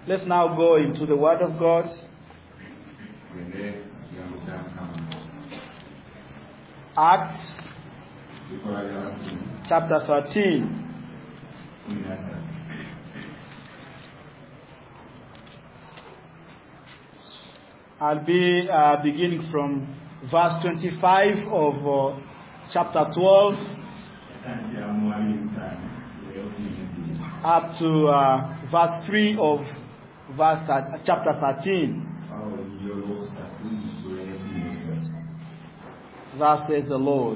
Let's now go into the Word of God. Acts chapter 13. I'll be beginning from verse 25 of chapter 12 up to verse 3 of chapter 13. Thus says the Lord.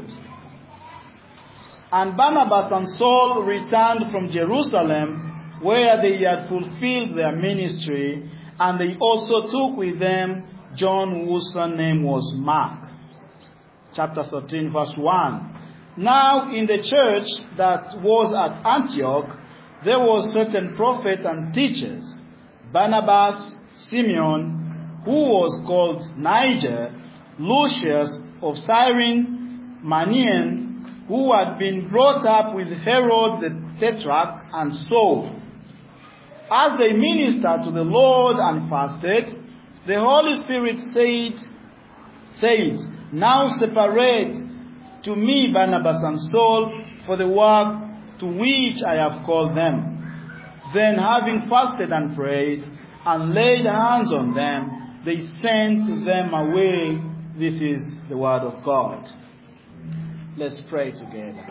And Barnabas and Saul returned from Jerusalem, where they had fulfilled their ministry, and they also took with them John, whose surname was Mark. Chapter 13, verse 1. Now in the church that was at Antioch, there was certain prophets and teachers, Barnabas, Simeon, who was called Niger, Lucius of Cyrene, Manaen, who had been brought up with Herod the Tetrarch, and Saul. As they ministered to the Lord and fasted, the Holy Spirit said, Now separate to me Barnabas and Saul for the work to which I have called them. Then, having fasted and prayed and laid hands on them, they sent them away. This is the word of God. Let's pray together.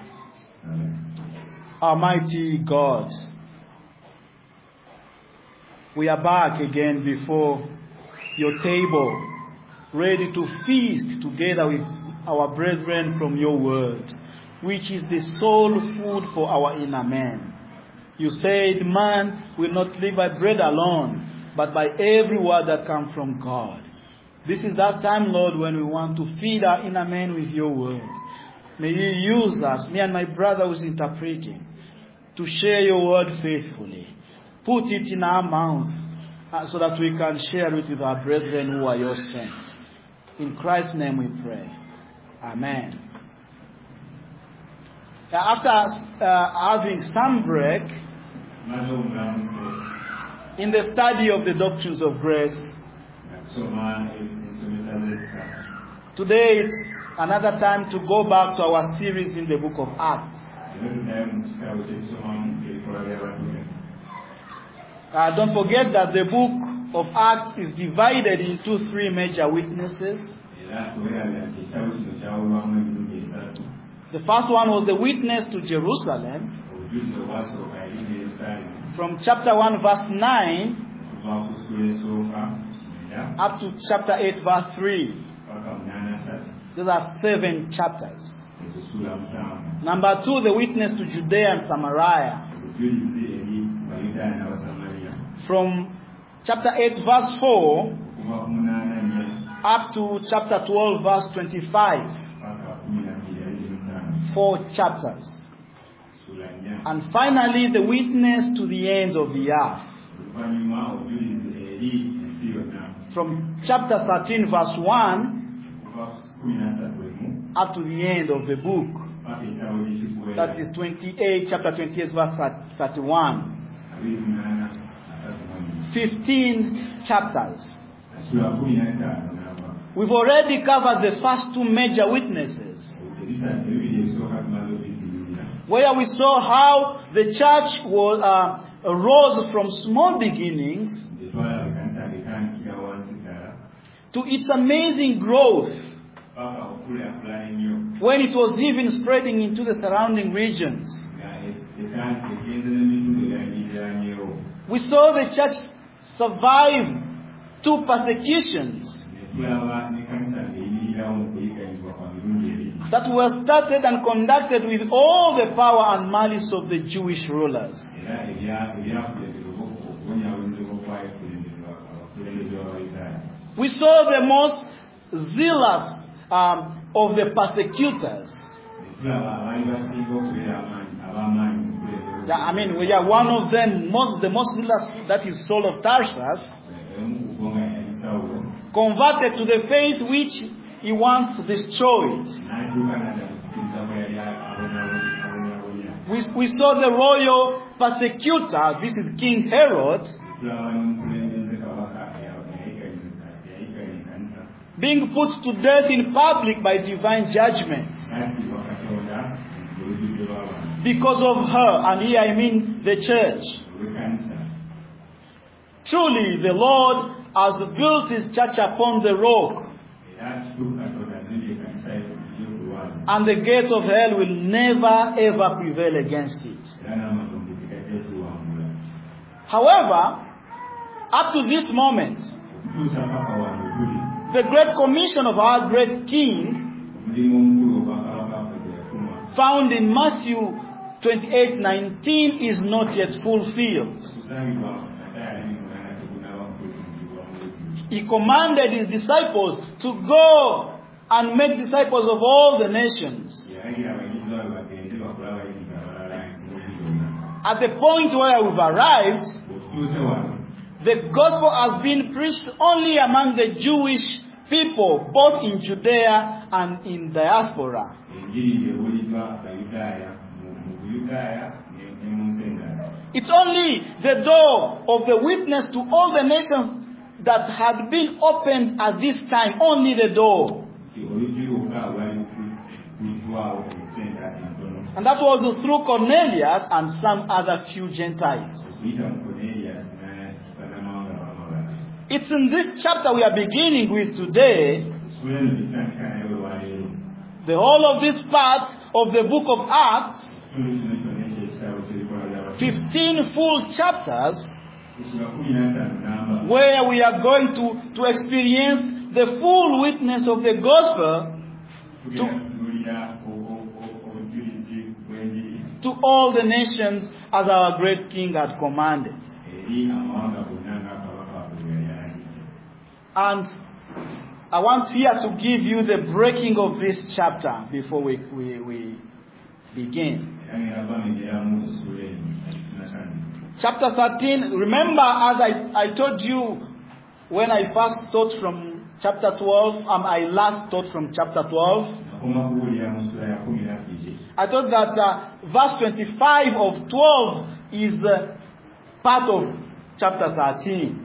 Almighty God, we are back again before your table, ready to feast together with our brethren from your word, which is the sole food for our inner man. You said, man will not live by bread alone, but by every word that comes from God. This is that time, Lord, when we want to feed our inner man with your word. May you use us, me and my brother who's interpreting, to share your word faithfully. Put it in our mouth so that we can share it with our brethren who are your saints. In Christ's name we pray. Amen. After having some break in the study of the doctrines of grace, today it's another time to go back to our series in the book of Acts. Don't forget that the book of Acts is divided into three major witnesses. The first one was the witness to Jerusalem. From chapter 1 verse 9 up to chapter 8 verse 3. Those are 7 chapters. Number 2, the witness to Judea and Samaria. From chapter 8 verse 4 up to chapter 12 verse 25. 4 chapters. And finally, the witness to the ends of the earth. From chapter 13 verse 1 up to the end of the book. That is chapter 28 verse 31. 15 chapters. We've already covered the first 2 major witnesses, where we saw how the church arose from small beginnings to its amazing growth, when it was even spreading into the surrounding regions. We saw the church survive 2 persecutions that were started and conducted with all the power and malice of the Jewish rulers. We saw the most zealous of the persecutors. We are one of them, the most zealous, that is Saul of Tarsus, converted to the faith which he wants destroyed. We saw the royal persecutor, this is King Herod, being put to death in public by divine judgment. Because of her, and here I mean the church. Truly, the Lord has built his church upon the rock, and the gates of hell will never ever prevail against it. However, up to this moment, the great commission of our great King, found in Matthew 28:19, is not yet fulfilled. He commanded his disciples to go and make disciples of all the nations. At the point where we've arrived, the gospel has been preached only among the Jewish people, both in Judea and in diaspora. It's only the door of the witness to all the nations that had been opened at this time, only the door. And that was through Cornelius and some other few Gentiles. It's in this chapter we are beginning with today. The whole of this part of the book of Acts, 15 full chapters, where we are going to experience the full witness of the gospel to all the nations as our great King had commanded. And I want here to give you the breaking of this chapter before we begin. Chapter 13, remember as I told you when I first taught from chapter 12, I last taught from chapter 12. I thought that verse 25 of 12 is part of chapter 13.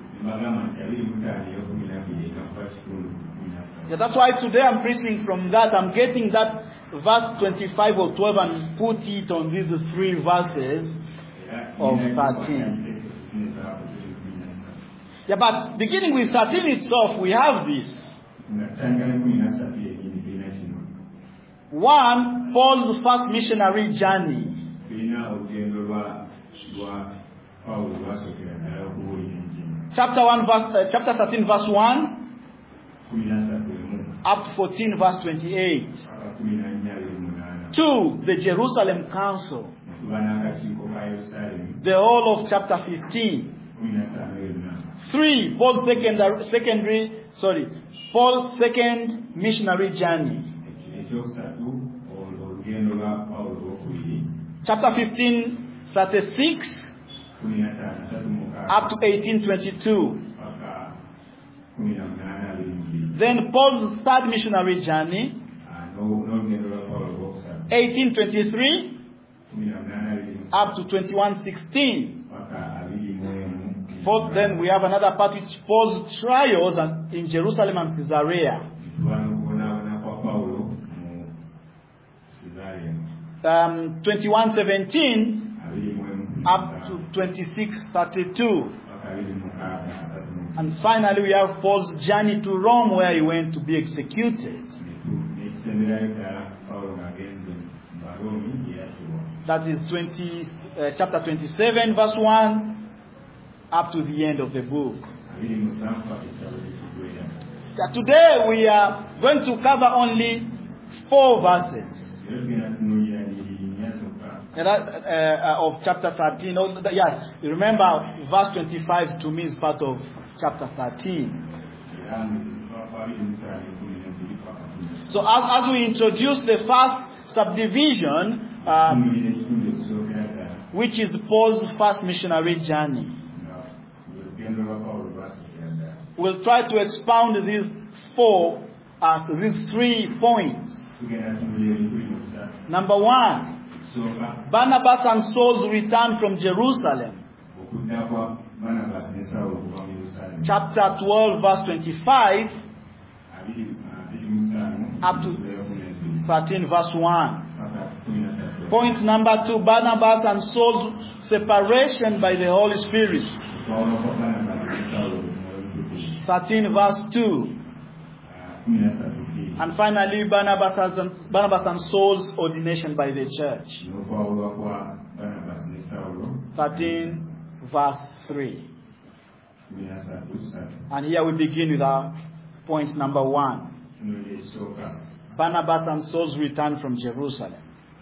Yeah, that's why today I'm preaching from that. I'm getting that verse 25 of 12 and put it on these 3 verses of 13. Yeah, but beginning with 13 itself, we have this. 1, Paul's first missionary journey. Chapter 13, verse 1, up to 14, verse 28. 2, the Jerusalem Council. The whole of chapter 15. 3, Paul's second missionary journey. Chapter 15, 36 up to 18:22. Then Paul's third missionary journey, 18:23 up to 21:16. Fourth, then we have another part which Paul's trials in Jerusalem and Caesarea. 21:17 up to 26:32. And finally we have Paul's journey to Rome, where he went to be executed. That is chapter 27 verse 1 up to the end of the book. Today we are going to cover only 4 verses of chapter 13. You remember verse 25 to me is part of chapter 13. So as we introduce the first subdivision, which is Paul's first missionary journey, we'll try to expound these 3 points. Number 1, Barnabas and Saul's return from Jerusalem. chapter 12, verse 25, up to 13, verse 1. Point number 2, Barnabas and Saul's separation by the Holy Spirit. 13, verse 2. And finally, Barnabas and Saul's ordination by the church. 13, verse 3. And here we begin with our point number 1. Barnabas and Saul's return from Jerusalem.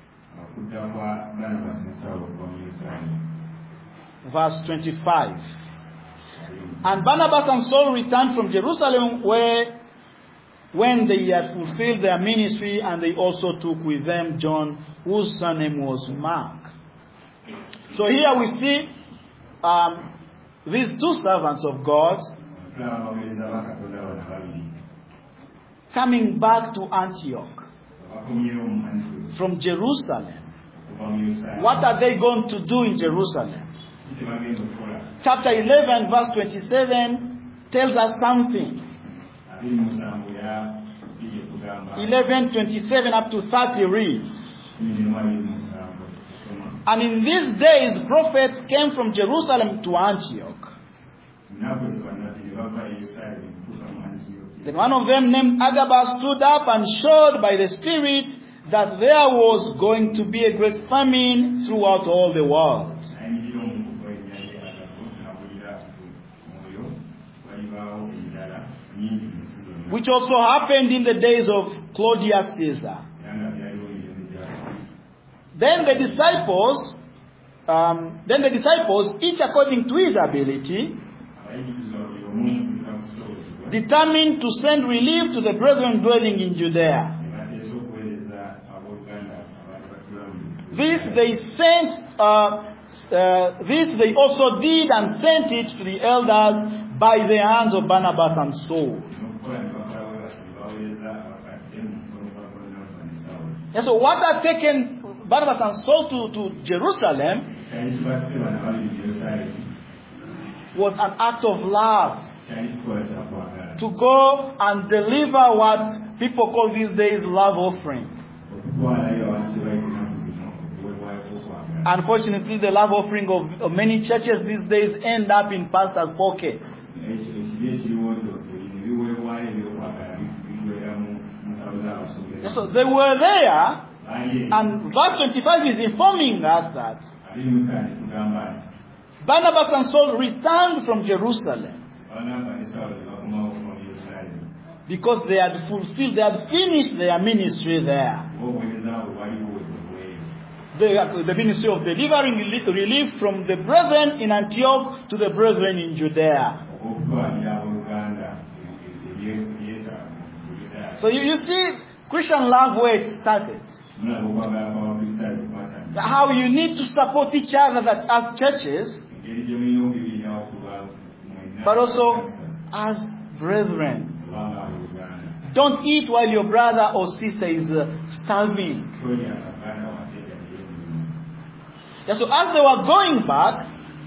Verse 25. And Barnabas and Saul returned from Jerusalem when they had fulfilled their ministry, and they also took with them John, whose surname was Mark. So here we see these two servants of God coming back to Antioch from Jerusalem. What are they going to do in Jerusalem? Chapter 11, verse 27 tells us something. 11:27 up to 30 reads. And in these days, prophets came from Jerusalem to Antioch. Then one of them, named Agabus, stood up and showed by the Spirit that there was going to be a great famine throughout all the world. Which also happened in the days of Claudius Caesar. Then the disciples, each according to his ability, determined to send relief to the brethren dwelling in Judea. This they also did and sent it to the elders by the hands of Barnabas and Saul. And so what had taken Barnabas and Saul to Jerusalem was an act of love. To go and deliver what people call these days love offering. Unfortunately, the love offering of many churches these days end up in pastors' pockets. So they were there, and verse 25 is informing us that Barnabas and Saul returned from Jerusalem because they had finished their ministry there. The ministry of delivering relief from the brethren in Antioch to the brethren in Judea. So you see Christian love where it started. How you need to support each other as churches, but also as brethren. Don't eat while your brother or sister is starving. Yeah, so as they were going back,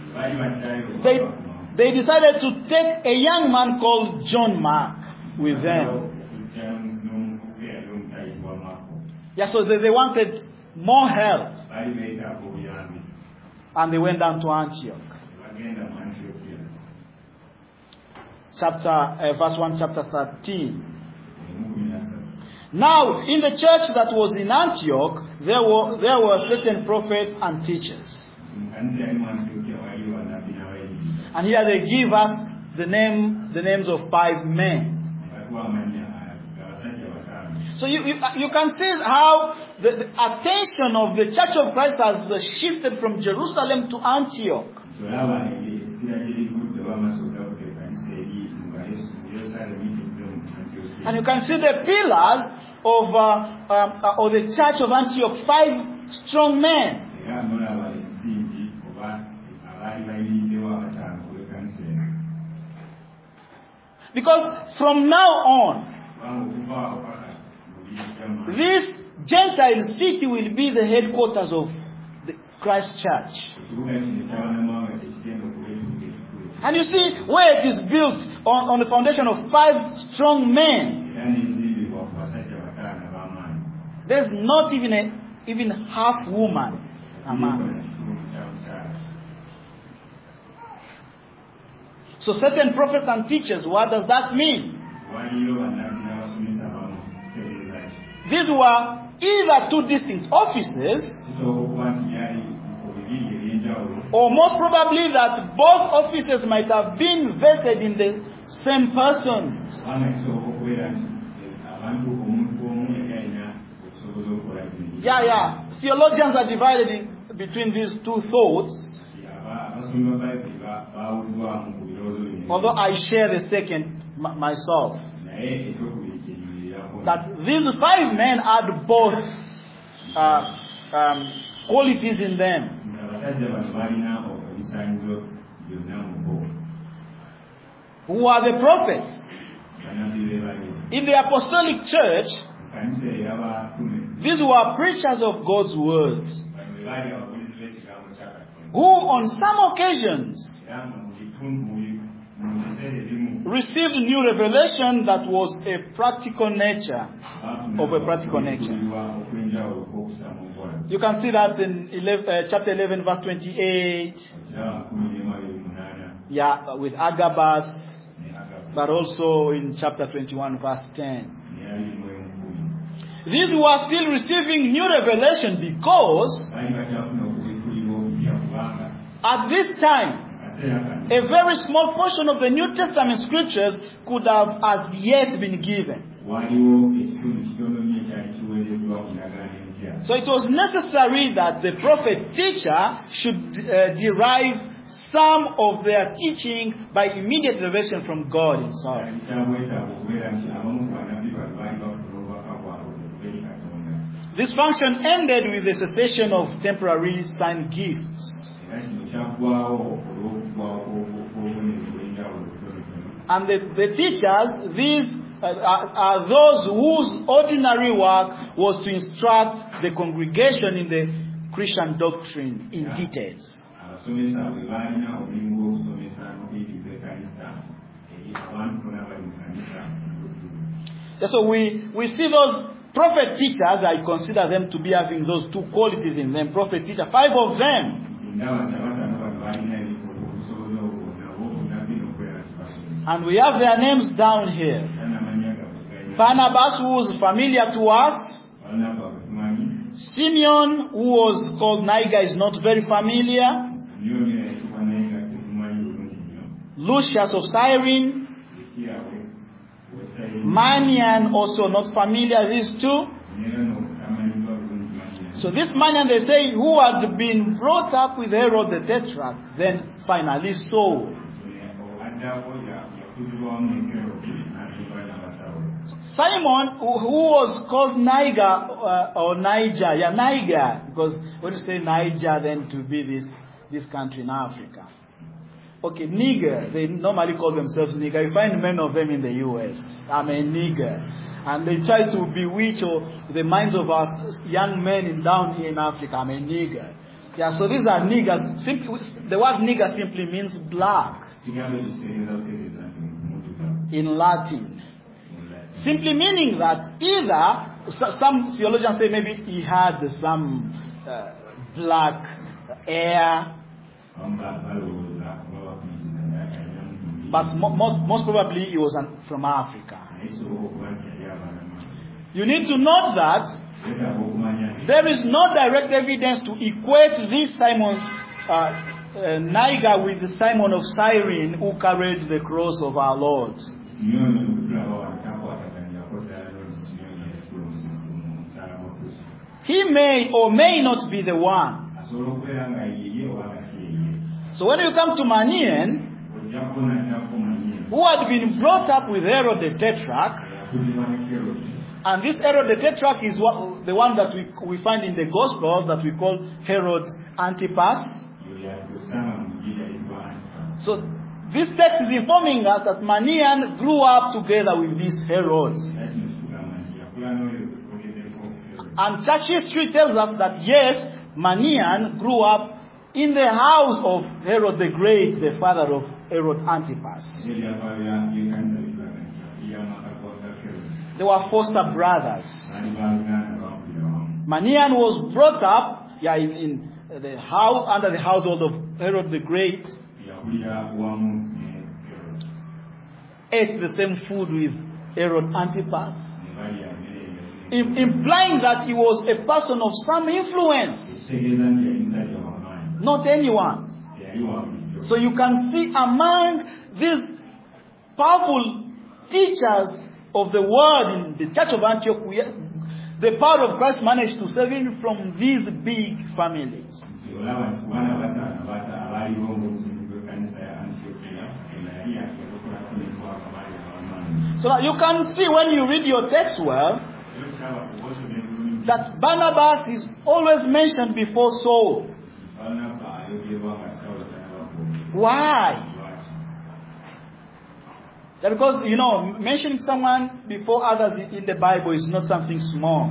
they decided to take a young man called John Mark with them. Yeah, so they wanted more help. And they went down to Antioch. Verse 1, chapter 13. Now, in the church that was in Antioch, there were certain prophets and teachers. And here they give us the names of 5 men. So you can see how the attention of the Church of Christ has shifted from Jerusalem to Antioch. And you can see the pillars of the Church of Antioch, 5 strong men. Because from now on, this Gentile city will be the headquarters of the Christ Church. And you see where it is built on the foundation of 5 strong men. There's not even half woman, a man. So certain prophets and teachers, what does that mean? These were either 2 distinct offices, or most probably that both offices might have been vested in the same person. Yeah. Theologians are divided between these 2 thoughts. Although I share the second myself. That these 5 men had both qualities in them. Who are the prophets? In the apostolic church, these were preachers of God's words, who on some occasions received new revelation that was a practical nature. You can see that in chapter 11 verse 28. Yeah, with Agabus, but also in chapter 21 verse 10. These were still receiving new revelation because at this time, a very small portion of the New Testament scriptures could have as yet been given. So it was necessary that the prophet teacher should derive some of their teaching by immediate revelation from God himself. This function ended with the cessation of temporary sign gifts. And the teachers, these are those whose ordinary work was to instruct the congregation in the Christian doctrine in details. So we see those prophet teachers, I consider them to be having those 2 qualities in them. Prophet teacher, 5 of them. And we have their names down here. Barnabas, who was familiar to us. Simeon, who was called Niger, is not very familiar. Lucius of Cyrene. Manian, also not familiar, these 2. So this Manian, they say, who had been brought up with Herod the Tetrarch, then finally sold. Simon, who was called Niger, or Niger, Niger, because when you say Niger, then to be this country in Africa. Okay, Niger, they normally call themselves Niger. You find many of them in the US. I'm a Niger. And they try to bewitch the minds of us young men down here in Africa. I'm a Niger. Yeah, so these are niggers. The word nigger simply means black. In Latin. Simply meaning that either, some theologians say maybe he had some black hair, but most probably he was from Africa. You need to note that there is no direct evidence to equate this Simon Niger with the Simon of Cyrene who carried the cross of our Lord. He may or may not be the one. So when you come to Manian, who had been brought up with Herod the Tetrarch, and this Herod the Tetrarch is the one that we find in the Gospels that we call Herod Antipas. So this text is informing us that Manian grew up together with this Herod. And church history tells us that yes, Manian grew up in the house of Herod the Great, the father of Herod Antipas. They were foster brothers. Manaen was brought up in the house, under the household of Herod the Great. Ate the same food with Herod Antipas, implying that he was a person of some influence, not anyone. So you can see among these powerful teachers of the word in the church of Antioch, the power of Christ managed to save him from these big families. So that you can see when you read your text well, that Barnabas is always mentioned before Saul. Why? Because, mentioning someone before others in the Bible is not something small.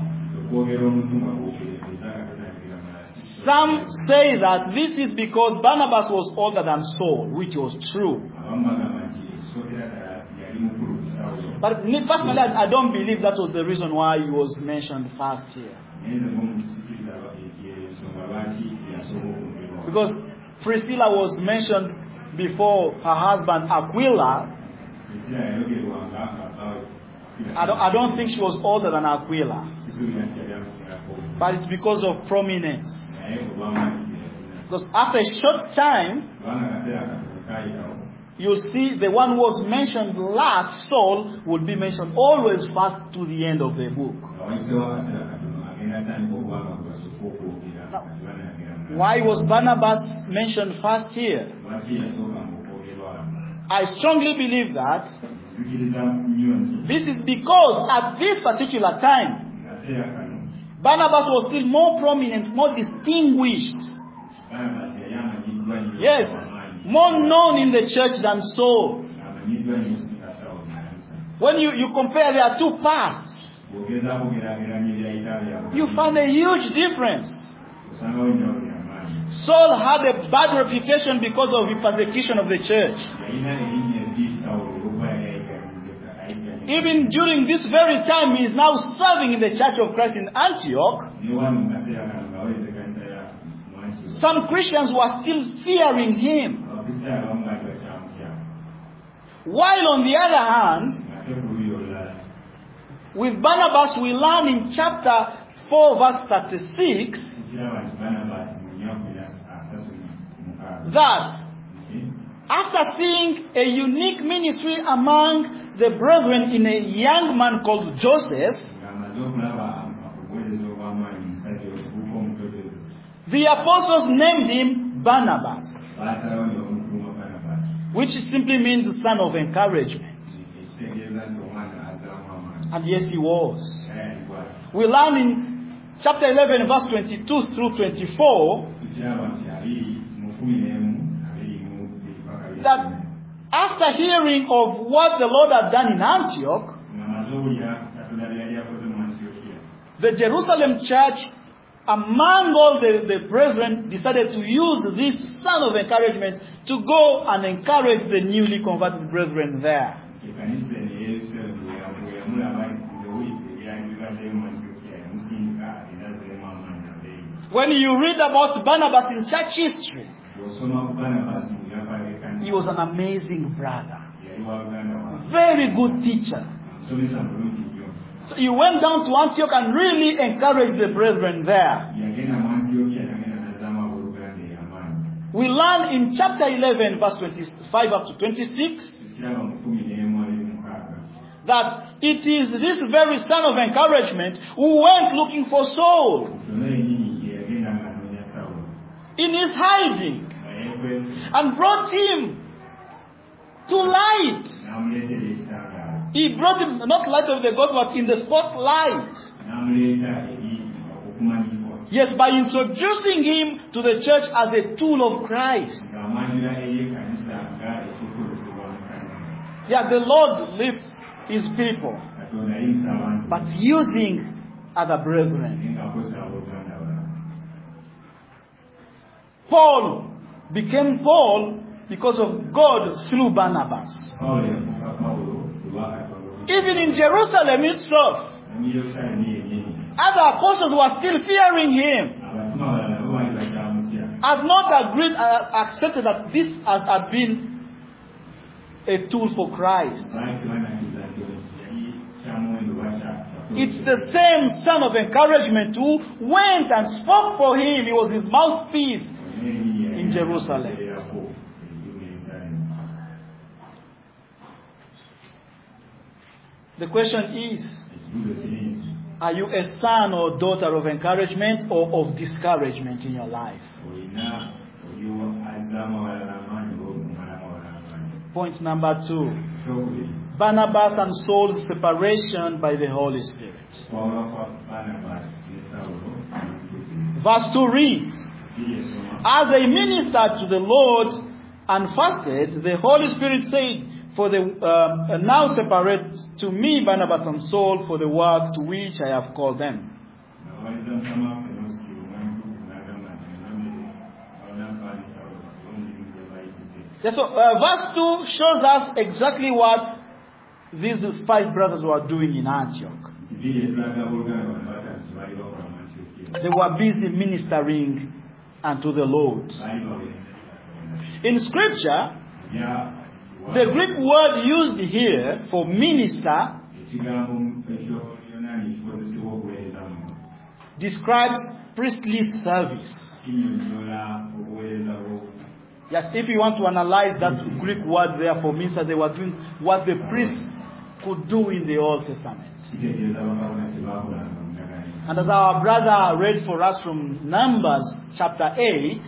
Some say that this is because Barnabas was older than Saul, which was true. But personally, I don't believe that was the reason why he was mentioned first here. Because Priscilla was mentioned before her husband Aquila. I don't think she was older than Aquila. But it's because of prominence. Because after a short time, you see the one who was mentioned last, Saul, would be mentioned always first to the end of the book. Now, why was Barnabas mentioned first here? I strongly believe that this is because at this particular time, Barnabas was still more prominent, more distinguished. Yes, more known in the church than Saul. When you compare their two paths, you find a huge difference. Saul had a bad reputation because of the persecution of the church. Even during this very time, he is now serving in the Church of Christ in Antioch. Some Christians were still fearing him. While on the other hand, with Barnabas we learn in chapter 4 verse 36 that after seeing a unique ministry among the brethren in a young man called Joseph, the apostles named him Barnabas, which simply means the son of encouragement. And yes, he was. We learn in chapter 11 verse 22 through 24 that after hearing of what the Lord had done in Antioch, the Jerusalem church, among all the brethren, decided to use this son of encouragement to go and encourage the newly converted brethren there. When you read about Barnabas in church history, he was an amazing brother. Very good teacher. So he went down to Antioch and really encouraged the brethren there. We learn in chapter 11 verse 25 up to 26 that it is this very son of encouragement who went looking for Saul in his hiding and brought him to light. He brought him, not light of the God, but in the spotlight. Yes, by introducing him to the church as a tool of Christ. Yeah, the Lord lifts his people, but using other brethren. Paul became Paul because of God through Barnabas. Even in Jerusalem itself, other apostles were still fearing him. Have not accepted that this had been a tool for Christ. It's the same son of encouragement who went and spoke for him. He was his mouthpiece in Jerusalem. The question is, are you a son or daughter of encouragement or of discouragement in your life? Point number 2. Barnabas and Saul's separation by the Holy Spirit. Verse 2 reads, as they ministered to the Lord and fasted, the Holy Spirit said, for the now separate to me Barnabas and Saul for the work to which I have called them. Yeah, so verse 2 shows us exactly what these 5 brothers were doing in Antioch. They were busy ministering unto the Lord. In Scripture, the Greek word used here for minister describes priestly service. Yes, if you want to analyze that Greek word there for minister, they were doing what the priests could do in the Old Testament. And as our brother read for us from Numbers chapter 8,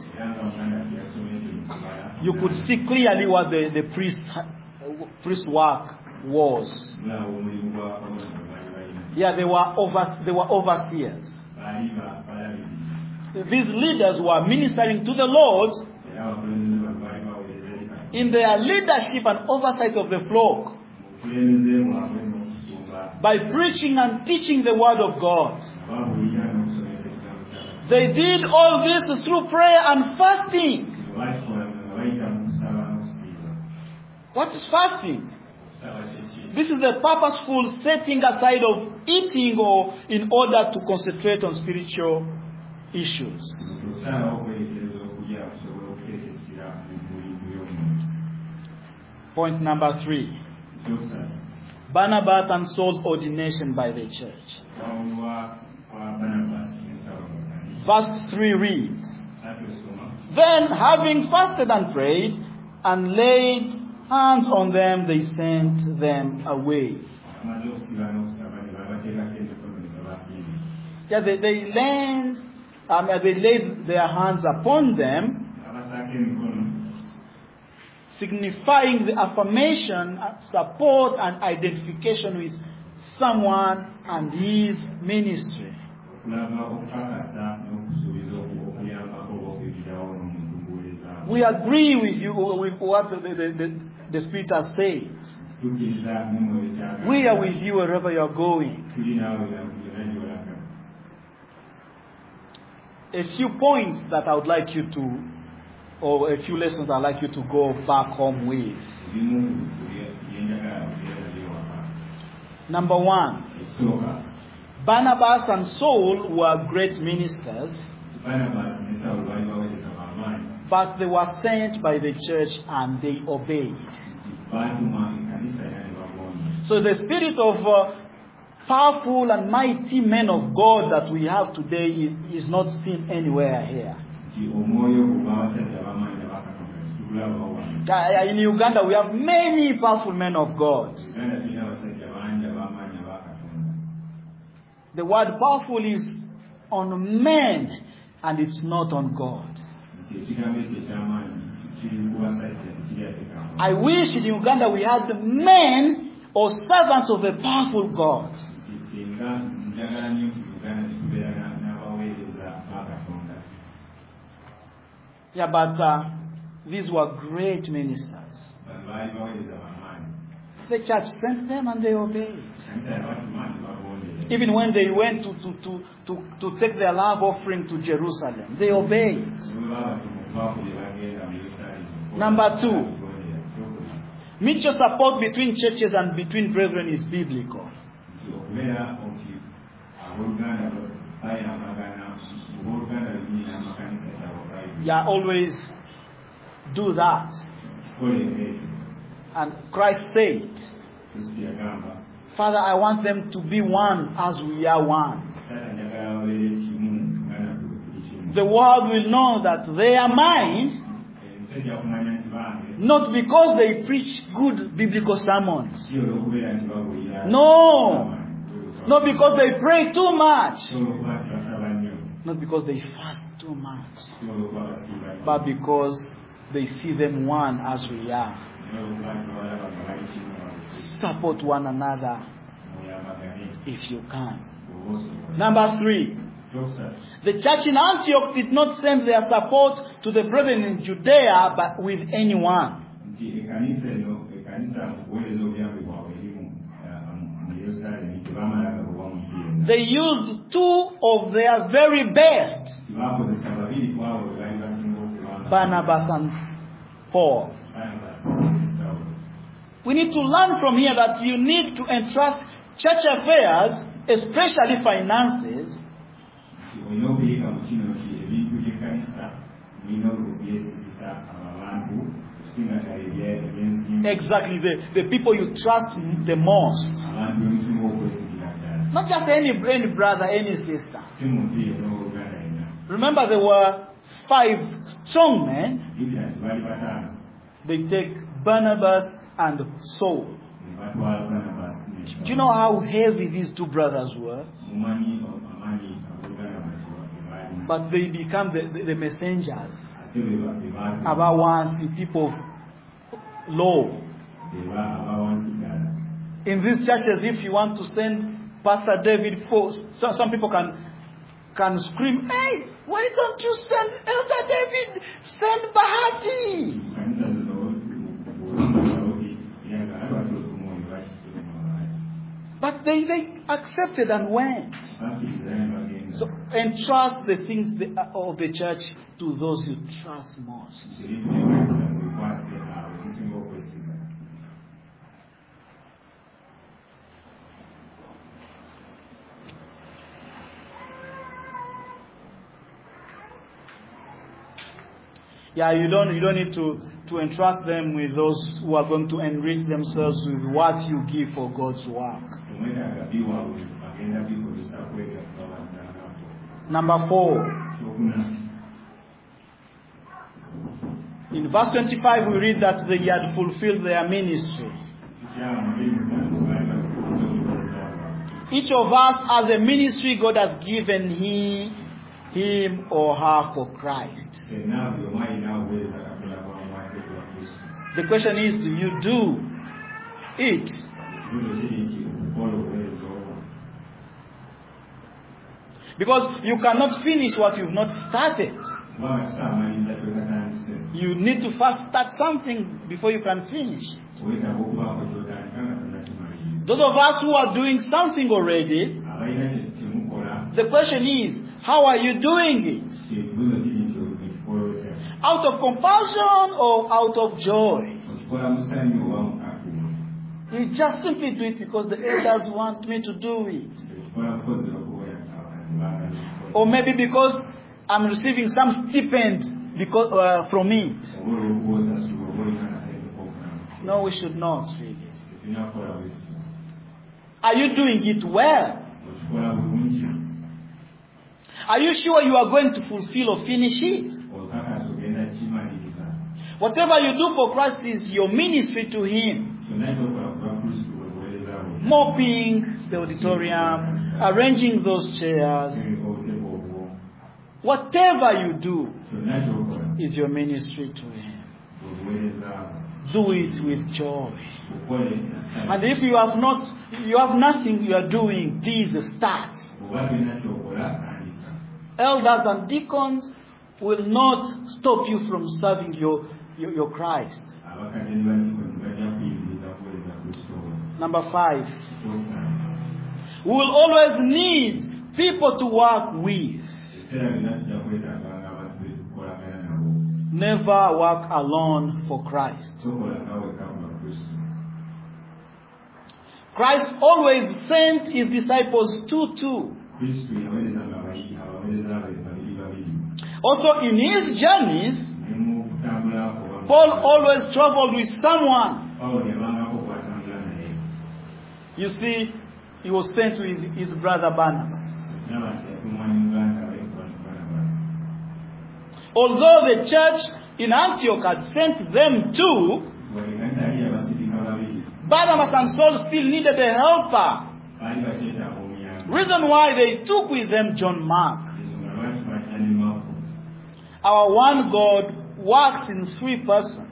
you could see clearly what the priest work was. Yeah, they were overseers. These leaders were ministering to the Lord in their leadership and oversight of the flock by preaching and teaching the word of God. They did all this through prayer and fasting. What is fasting? This is the purposeful setting aside of eating or in order to concentrate on spiritual issues. Point number 3. Barnabas and Saul's ordination by the church. Verse 3 reads, then having fasted and prayed and laid hands on them, they sent them away. Yeah, they laid their hands upon them, signifying the affirmation, support, and identification with someone and his ministry. We agree with you with what the Spirit has said. We are with you wherever you are going. A few points that I would like you to, or a few lessons I'd like you to go back home with. Number 1, Barnabas and Saul were great ministers, but they were sent by the church and they obeyed. So the spirit of powerful and mighty men of God that we have today is not seen anywhere here. In Uganda we have many powerful men of God. The word powerful is on men and it's not on God. I wish in Uganda we had men or servants of a powerful God. Yeah, but these were great ministers. The church sent them and they obeyed. Even when they went to take their love offering to Jerusalem, they obeyed. Number 2, mutual support between churches and between brethren is biblical. Yeah, always do that. And Christ said, Father, I want them to be one as we are one. The world will know that they are mine, not because they preach good biblical sermons. No. Not because they pray too much. Not because they fast too much. But because they see them one as we are. Support one another if you can. Number 3. The church in Antioch did not send their support to the brethren in Judea, but with anyone. They used 2 of their very best, Barnabas and Paul. We need to learn from here that you need to entrust church affairs, especially finances, exactly the people you trust the most. Not just any brother, any sister. Remember, there were 5 strong men. They take Barnabas and Saul. Do you know how heavy these 2 brothers were? But they become the messengers. About once the people of law. In these churches, if you want to send Pastor David Foss, some people can scream, "Hey, why don't you send Elder David? Send Bahati." But they accepted and went. So entrust the things of the church to those you trust most. Yeah, you don't need to entrust them with those who are going to enrich themselves with what you give for God's work. Number 4. In verse 25 we read that they had fulfilled their ministry. Each of us has a ministry God has given him or her for Christ. The question is, do you do it? Because you cannot finish what you've not started. You need to first start something before you can finish. Those of us who are doing something already, the question is, how are you doing it? Out of compulsion or out of joy? You just simply do it because the elders want me to do it. Or maybe because I'm receiving some stipend from it. No, we should not really. Are you doing it well? Are you sure you are going to fulfill or finish it? Whatever you do for Christ is your ministry to Him. Mopping the auditorium, arranging those chairs. Whatever you do is your ministry to Him. Do it with joy. And if you have nothing you are doing, please start. Elders and deacons will not stop you from serving your Christ. Number 5. We will always need people to work with. never work alone for Christ. Christ always sent his disciples two. Also in his journeys, Paul always traveled with someone. You see, he was sent with his brother Barnabas. Although the church in Antioch had sent them two, Barnabas and Saul still needed a helper. Reason why they took with them John Mark. Our one God works in three persons.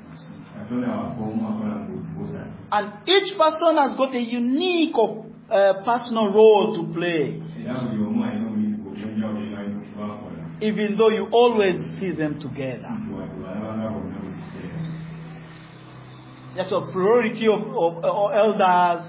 And each person has got a unique personal role to play. Even though you always see them together. That's a priority of elders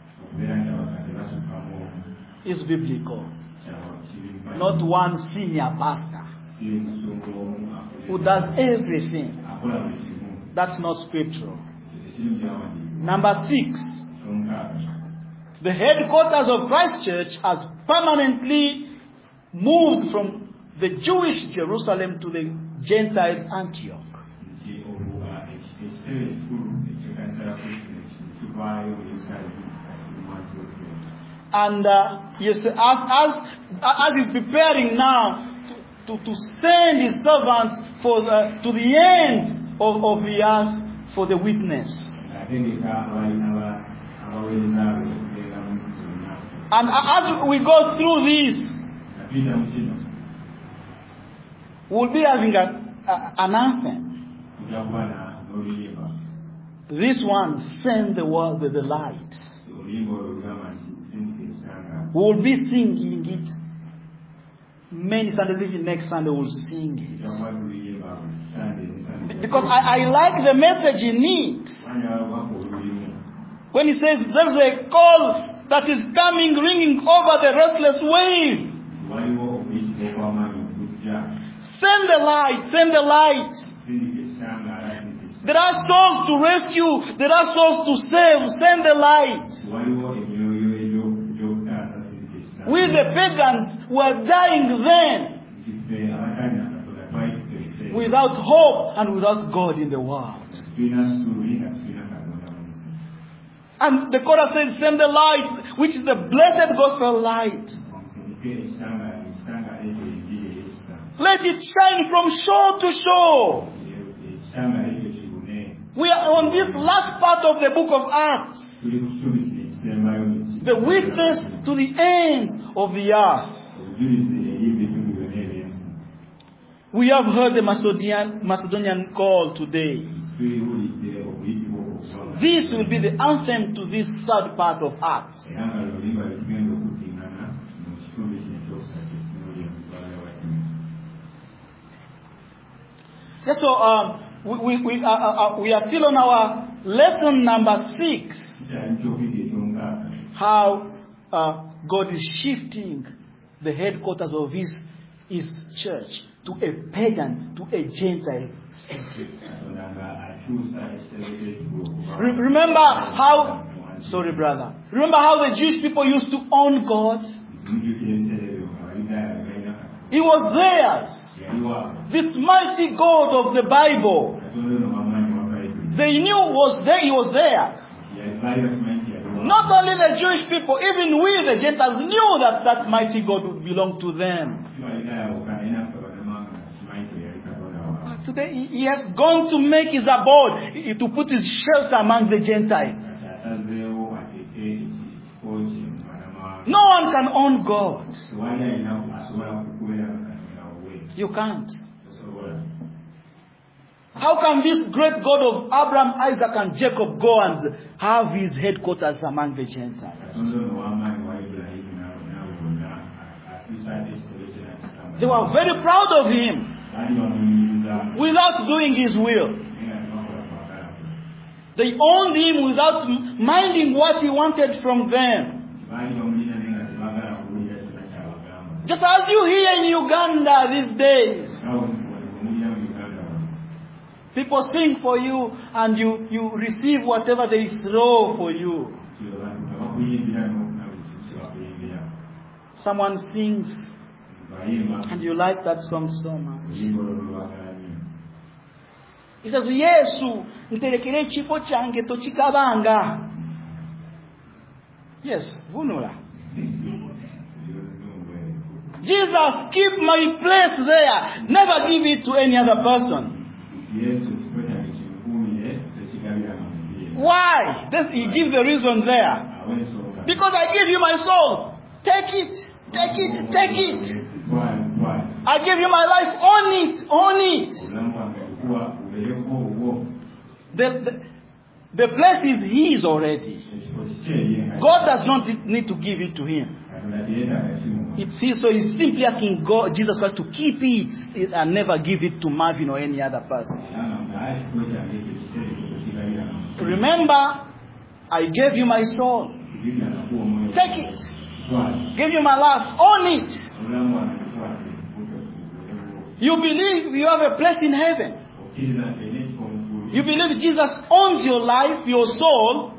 is biblical. Not one senior pastor who does everything. That's not scriptural. Number 6. The headquarters of Christ Church has permanently moved from the Jewish Jerusalem to the Gentiles Antioch. And yes, as he's preparing now to send his servants to the end of the earth for the witness. And as we go through this, we'll be having an anthem. This one, send the world with the light. We'll be singing it. Many Sundays, next Sunday we'll sing it. Because I like the message in it. When he says there's a call that is coming, ringing over the restless wave. Send the light, send the light. There are souls to rescue, there are souls to save, send the light. We the pagans were dying then. Without hope and without God in the world. And the chorus says, send the light, which is the blessed gospel light. Let it shine from shore to shore. We are on this last part of the book of Acts. The witness to the ends of the earth. We have heard the Macedonian call today. This will be the anthem to this third part of Acts. Yes, so we are still on our lesson number 6. How God is shifting the headquarters of His church to a pagan, to a Gentile city. Remember how the Jewish people used to own God? He was theirs. This mighty God of the Bible. They knew He was theirs. Not only the Jewish people, even we the Gentiles knew that mighty God would belong to them. But today He has gone to make His abode, to put His shelter among the Gentiles. No one can own God. You can't. How can this great God of Abraham, Isaac, and Jacob go and have His headquarters among the Gentiles? They were very proud of Him without doing His will. They owned Him without minding what He wanted from them. Just as you hear in Uganda these days. People sing for you and you receive whatever they throw for you. Someone sings and you like that song so much. He says, Yesu, nterekere chipo change tochikabanga. Yes, vunula. Jesus, keep my place there. Never give it to any other person. Why? He gives the reason there. Because I give you my soul. Take it. Take it. Take it. I give you my life. Own it. Own it. The place is his already. God does not need to give it to him. It's his, so he's simply asking God, Jesus Christ, to keep it and never give it to Marvin or any other person. Remember, I gave you my soul. Take it. Give you my life. Own it. You believe you have a place in heaven. You believe Jesus owns your life, your soul,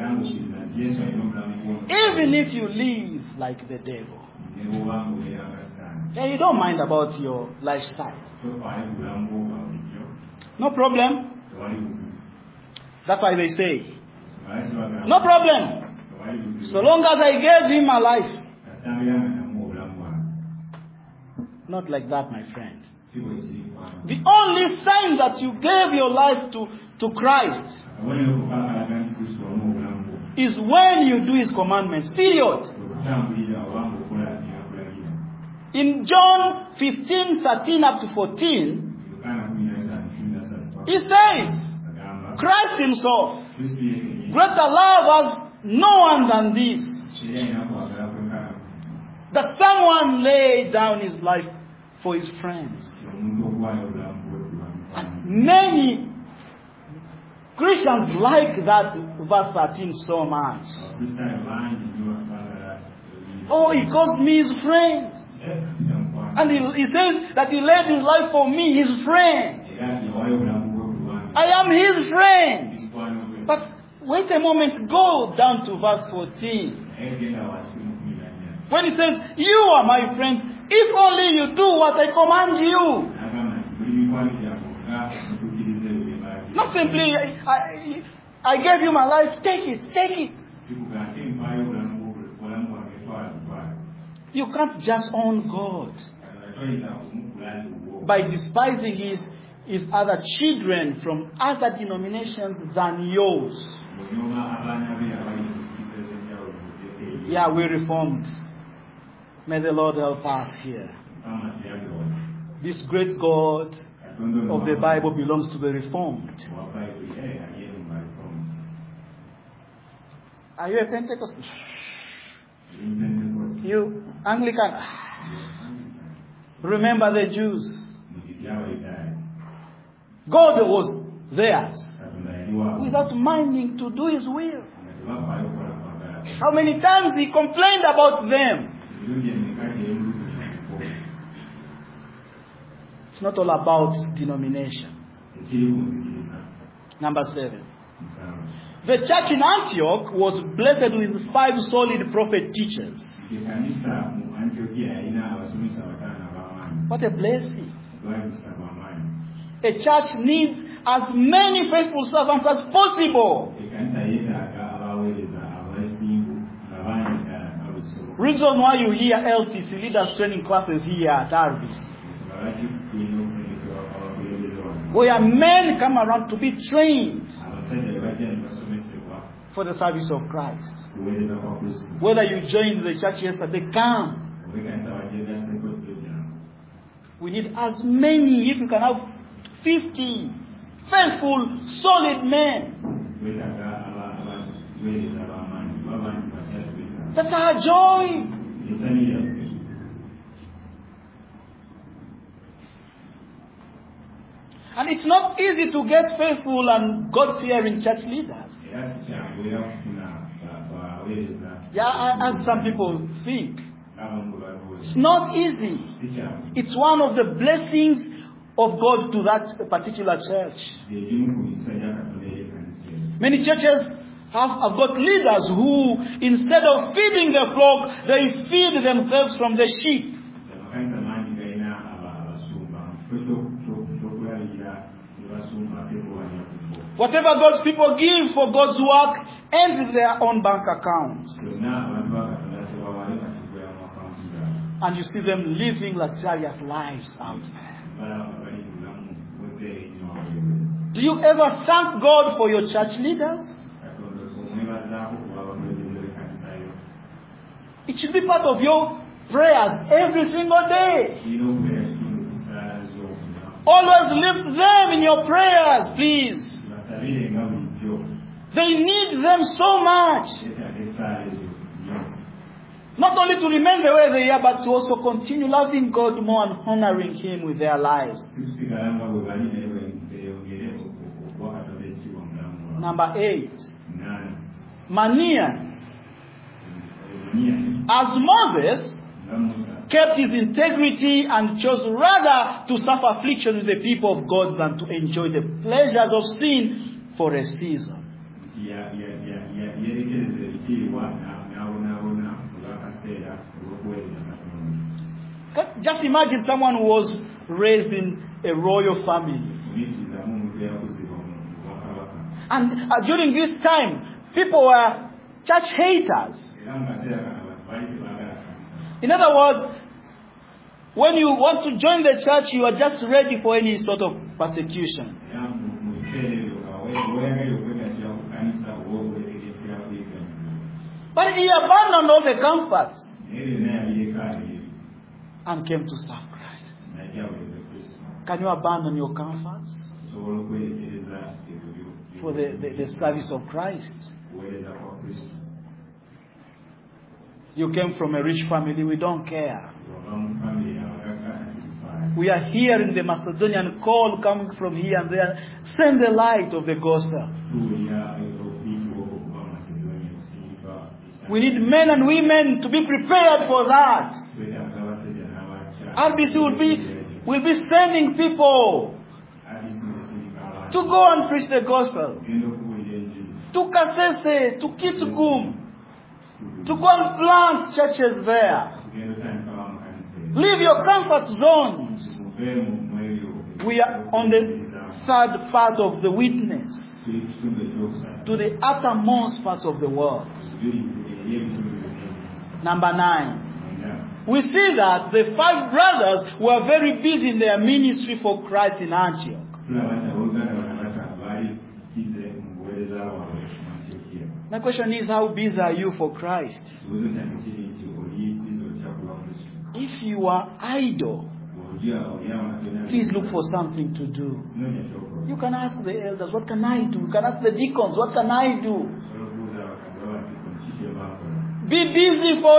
even if you live like the devil. Yeah, you don't mind about your lifestyle. No problem. That's why they say, no problem. So long as I gave him my life. Not like that, my friend. The only sign that you gave your life to Christ is when you do his commandments. Period. In John 15:13 up to 14, he says, Christ himself, greater love has no one than this, that someone laid down his life for his friends. And many Christians like that verse 13 so much. Oh, he calls me his friend. And he says that he laid his life for me, his friend. I am his friend. But wait a moment, go down to verse 14. When he says, you are my friend, if only you do what I command you. Not simply, I gave you my life, take it, take it. You can't just own God by despising his other children from other denominations than yours. Yeah, we're reformed. May the Lord help us here. This great God of the Bible belongs to the reformed. Are you a Pentecostal? You Anglican? Remember the Jews. God was theirs without minding to do his will. How many times he complained about them? It's not all about denomination. Number 7. The church in Antioch was blessed with 5 solid prophet teachers. What a blessing. A church needs as many faithful servants as possible. Reason why you hear LTC, leaders training classes here at RV, where men come around to be trained for the service of Christ. Whether you joined the church yesterday, come. We need as many, if you can have 50 faithful, solid men. That's our joy. And it's not easy to get faithful and God-fearing church leaders. Yeah, as some people think. It's not easy. It's one of the blessings of God to that particular church. Many churches have got leaders who, instead of feeding the flock, they feed themselves from the sheep. Whatever God's people give for God's work ends in their own bank accounts. And you see them living luxurious lives out there. Do you ever thank God for your church leaders? It should be part of your prayers every single day. Always lift them in your prayers, please. They need them so much. Not only to remain the way they are, but to also continue loving God more and honoring Him with their lives. Number 8. Mania. As Moses kept his integrity and chose rather to suffer affliction with the people of God than to enjoy the pleasures of sin for a season. Just imagine someone who was raised in a royal family. And during this time, people were church haters. In other words, when you want to join the church, you are just ready for any sort of persecution. But he abandoned all the comforts and came to serve Christ. Can you abandon your comforts for the service of Christ? You came from a rich family, we don't care. We are here in the Macedonian call coming from here and there. Send the light of the gospel. We need men and women to be prepared for that. RBC will be sending people to go and preach the gospel. To Kasese, to Kitukum. To go and plant churches there. Leave your comfort zones. We are on the third part of the witness to the uttermost parts of the world. Number 9. We see that the 5 brothers were very busy in their ministry for Christ in Antioch. My question is, how busy are you for Christ? If you are idle, please look for something to do. You can ask the elders, what can I do? You can ask the deacons, what can I do? Be busy for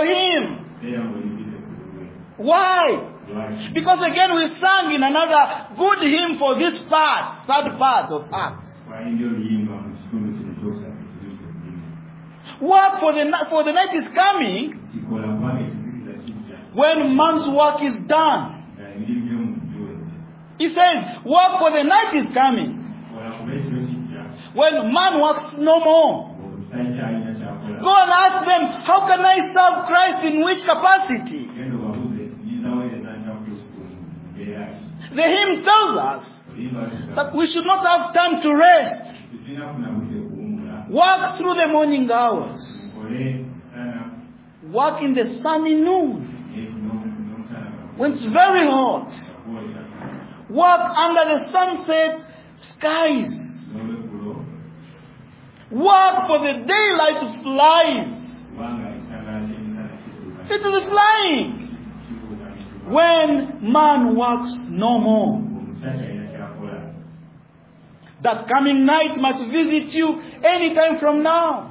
Him. Why? Because again we sang in another good hymn for this part, third part of Acts. Work for the night is coming when man's work is done. He says, work for the night is coming when man works no more. Go and ask them, how can I serve Christ in which capacity? The hymn tells us that we should not have time to rest. Work through the morning hours. Work in the sunny noon when it's very hot. Work under the sunset skies. Work for the daylight flies. It is flying. When man works no more, that coming night must visit you anytime from now.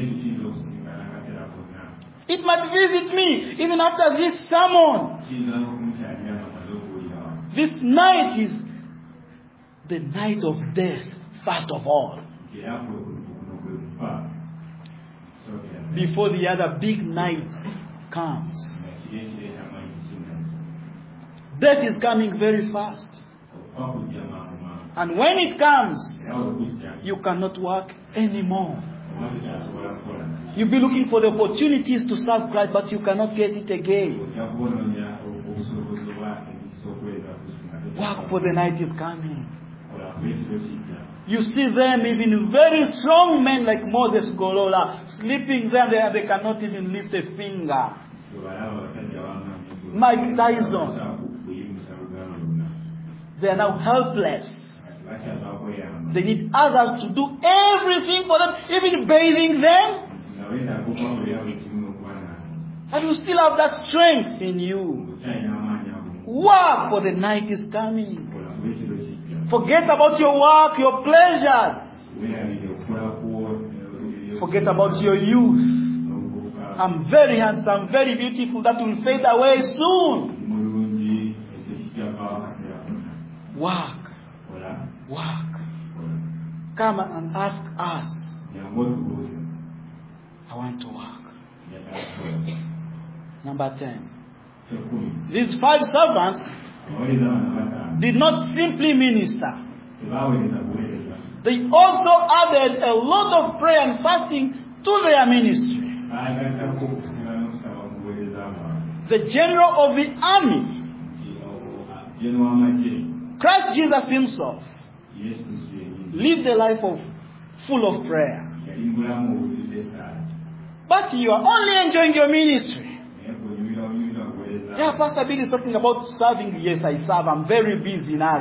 It might visit me even after this sermon. This night is the night of death, first of all. Before the other big night comes. Death is coming very fast. And when it comes, you cannot work anymore. You'll be looking for the opportunities to serve Christ, but you cannot get it again. Work for the night is coming. You see them, even very strong men like Moses Golola, sleeping there, they cannot even lift a finger. Mike Tyson, they are now helpless. They need others to do everything for them, even bathing them. And you still have that strength in you. Work, for the night is coming. Forget about your work, your pleasures. Forget about your youth. I'm very handsome, very beautiful. That will fade away soon. Work. Work. Come and ask us. I want to work. Number 10. These 5 servants did not simply minister. They also added a lot of prayer and fasting to their ministry. The general of the army, Christ Jesus himself, lived a life full of prayer. But you are only enjoying your ministry. Yeah, Pastor Bill is talking about serving. Yes, I serve. I'm very busy now.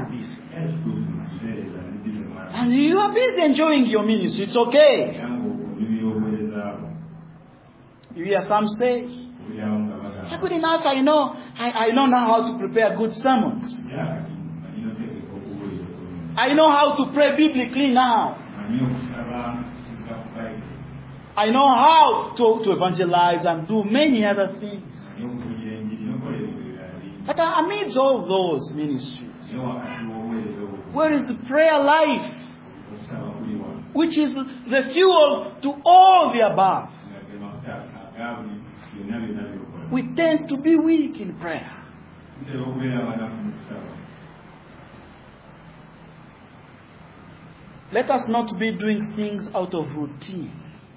And you are busy enjoying your ministry. It's okay. You hear some say, good enough, I know now how to prepare good sermons. I know how to pray biblically now. I know how to evangelize and do many other things. But amidst all those ministries, where is the prayer life? Which is the fuel to all the above. We tend to be weak in prayer. Let us not be doing things out of routine.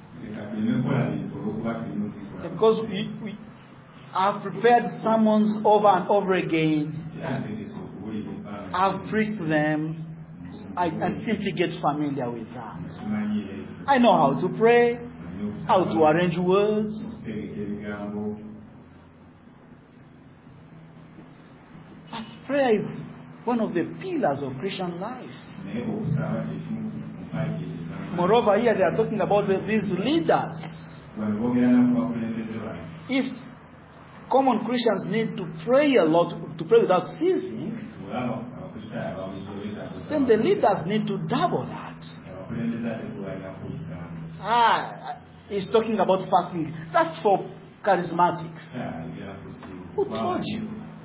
Because we have prepared sermons over and over again. I've preached them. I simply get familiar with that. I know how to pray, how to arrange words. But prayer is one of the pillars of Christian life. Moreover, here they are talking about these leaders. If common Christians need to pray a lot, to pray without ceasing, then the leaders need to double that. He's talking about fasting. That's for charismatics. Who told you?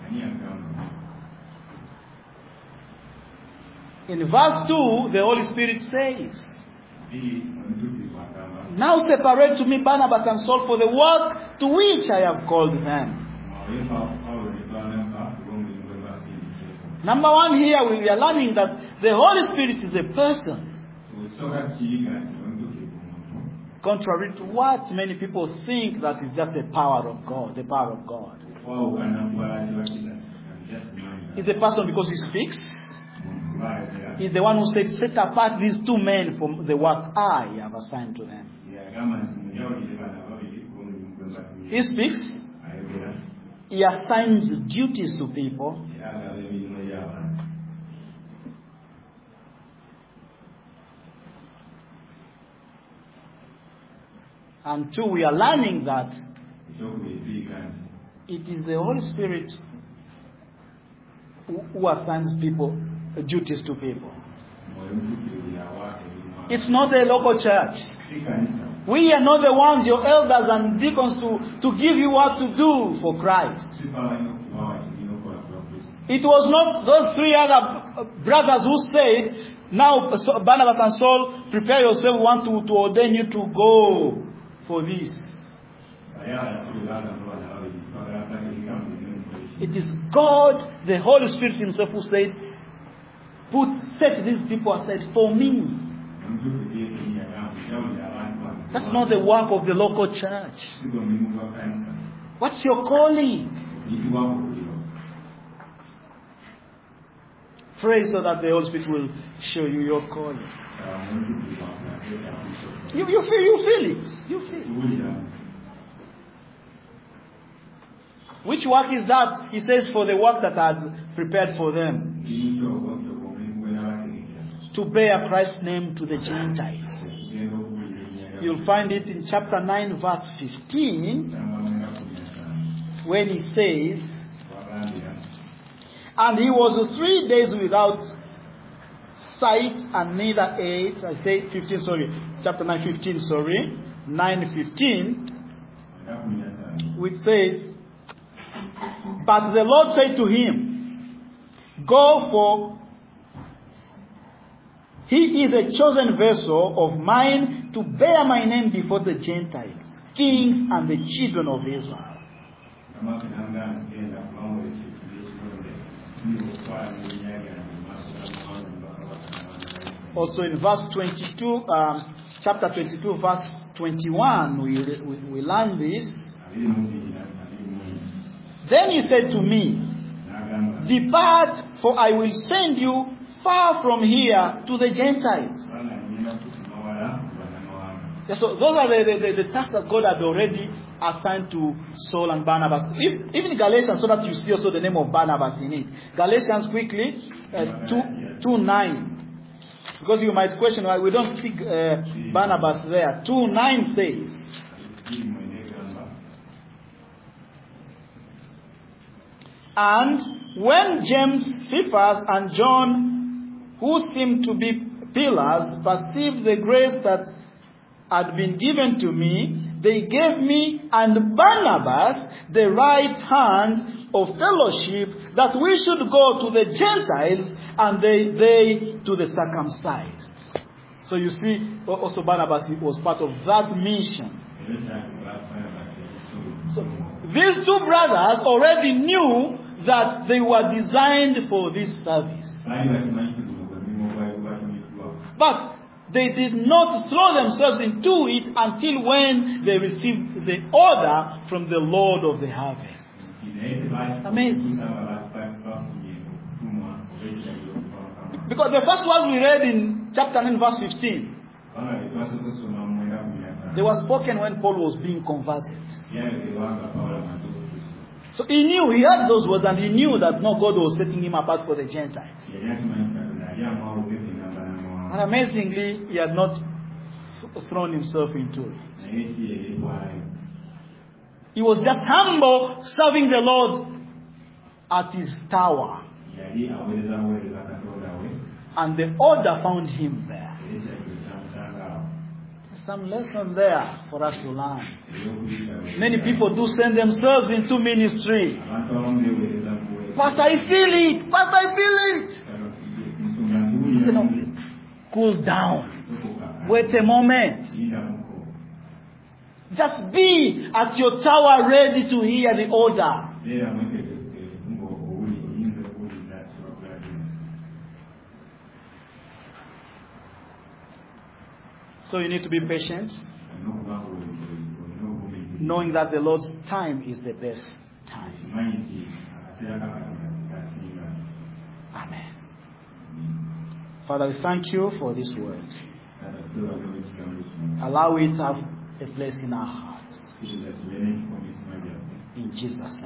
In verse 2, the Holy Spirit says, now separate to me Barnabas and Saul for the work to which I have called them. Number 1 here, we are learning that the Holy Spirit is a person. Contrary to what many people think, that is just the power of God. The power of God. He's a person because he speaks. He's the one who said, set apart these 2 men from the work I have assigned to them. He speaks. He assigns duties to people. And 2, we are learning that it is the Holy Spirit who assigns people duties to people. It's not a local church. We are not the ones, your elders and deacons, to give you what to do for Christ. It was not those 3 other brothers who said, now Barnabas and Saul, prepare yourself, we want to ordain you to go for this. It is God, the Holy Spirit himself, who said, set these people aside for me. That's not the work of the local church. What's your calling? Pray so that the Holy Spirit will show you your calling. You feel it. You feel it. Which work is that? He says, for the work that I had prepared for them. To bear Christ's name to the Gentiles. You'll find it in chapter 9, verse 15, when he says, and he was 3 days without sight and neither ate. I say 15, sorry. Chapter 9, 15, sorry. 9:15, which says, but the Lord said to him, go, for he is a chosen vessel of mine to bear my name before the Gentiles, kings and the children of Israel. Also in verse 22, chapter 22, verse 21, we learn this. Then he said to me, depart, for I will send you far from here to the Gentiles. So those are the tasks that God had already assigned to Saul and Barnabas. Even Galatians, so that you see also the name of Barnabas in it. Galatians quickly, 2:9. Because you might question why we don't see Barnabas there. 2:9 says, and when James, Cephas, and John, who seemed to be pillars, perceived the grace that had been given to me, they gave me and Barnabas the right hand of fellowship, that we should go to the Gentiles and they to the circumcised. So you see, also Barnabas was part of that mission. So these two brothers already knew that they were designed for this service. But they did not throw themselves into it until when they received the order from the Lord of the harvest. Amazing. Because the first one we read in chapter 9, verse 15, they were spoken when Paul was being converted. So he knew, he had those words, and he knew that no, God was setting him apart for the Gentiles. And amazingly, he had not thrown himself into it. He was just humble, serving the Lord at his tower. And the order found him there. There's some lesson there for us to learn. Many people do send themselves into ministry. Pastor, I feel it. Pastor, I feel it. Cool down. Wait a moment. Just be at your tower ready to hear the order. So you need to be patient, knowing that the Lord's time is the best time. Amen. Father, we thank you for this word. Allow it to have a place in our hearts. In Jesus' name.